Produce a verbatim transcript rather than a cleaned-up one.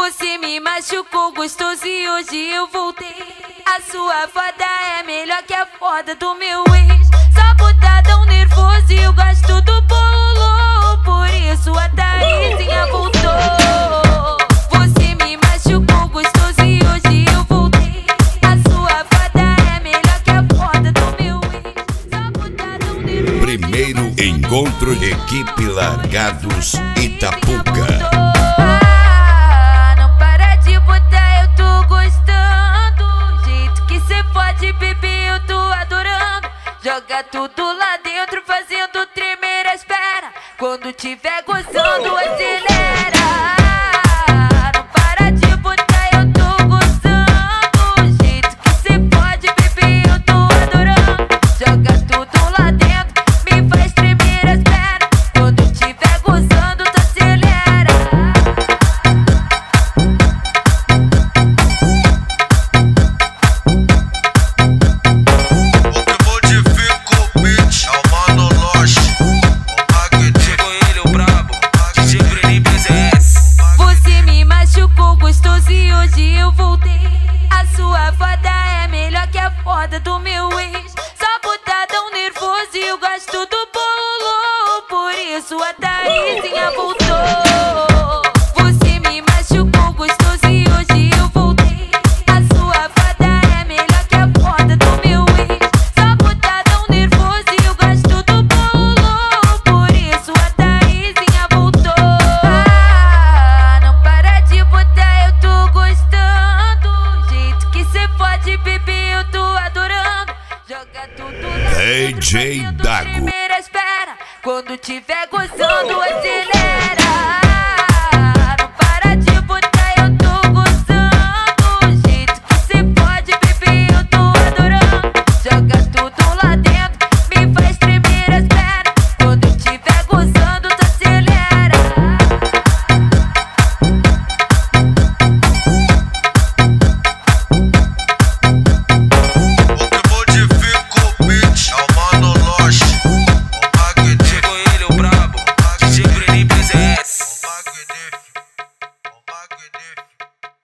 Você me machucou gostoso e hoje eu voltei. A sua foda é melhor que a foda do meu ex. Só botar tão nervoso e eu gosto do bolo. Por isso a Thaisinha voltou. Você me machucou gostoso e hoje eu voltei. A sua foda é melhor que a foda do meu ex. Só botar tão nervoso. Primeiro encontro de equipe Largados Itapuca. Joga tudo lá dentro, fazendo tremer as pernas. Quando tiver gozando, acelera. Não para de botar, eu tô gozando. O jeito que cê pode, bebê, eu tô adorando. Joga tudo lá dentro, me faz tremer as pernas. Quando tiver gozando, tu acelera. E hoje eu voltei. A sua foda é melhor que a foda do meu ex. Só botar tão nervoso e eu gosto do bolo. Por isso a Thaisinha voltou. Você me machucou gostoso e hoje eu voltei. A sua foda é melhor que a foda do meu ex. Só botar tão nervoso e eu gosto do bolo. Por isso a Thaisinha voltou. Ah, não para de botar, eu tô gostando. O jeito que cê pode, bebê, eu tô adorando. Joga tudo lá D J Dago. Quando tiver gozando,